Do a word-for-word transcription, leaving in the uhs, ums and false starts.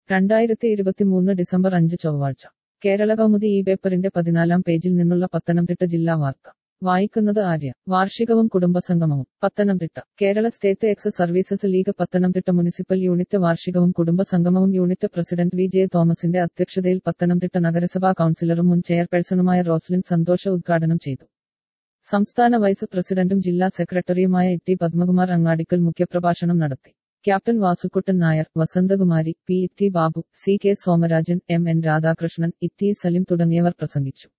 രണ്ടായിരത്തി ഇരുപത്തിമൂന്ന് ഡിസംബർ അഞ്ച് ചൊവ്വാഴ്ച കേരള കൗമുദി ഈ പേപ്പറിന്റെ പതിനാലാം പേജിൽ നിന്നുള്ള പത്തനംതിട്ട ജില്ലാ വാർത്ത വായിക്കുന്നത് ആര്യ. വാർഷികവും കുടുംബസംഗമവും. Pathanamthitta. Kerala state ex services league Pathanamthitta municipal unit വാർഷികവും കുടുംബസംഗമവും യൂണിറ്റ് പ്രസിഡന്റ് വി ജെ തോമസിന്റെ അധ്യക്ഷതയിൽ പത്തനംതിട്ട നഗരസഭാ കൗൺസിലറും മുൻ ചെയർപേഴ്സണുമായ റോസ്ലിൻ സന്തോഷ് ഉദ്ഘാടനം ചെയ്തു. സംസ്ഥാന വൈസ് പ്രസിഡന്റും ജില്ലാ സെക്രട്ടറിയുമായ ടി പത്മകുമാർ അങ്ങാടിക്കൽ മുഖ്യപ്രഭാഷണം നടത്തി. Captain Vasukuttan Nair, Vasanthakumari, P T Babu, C K Somarajan, M N Radhakrishnan, E T Salim തുടങ്ങിയവർ പ്രസംഗിച്ചു.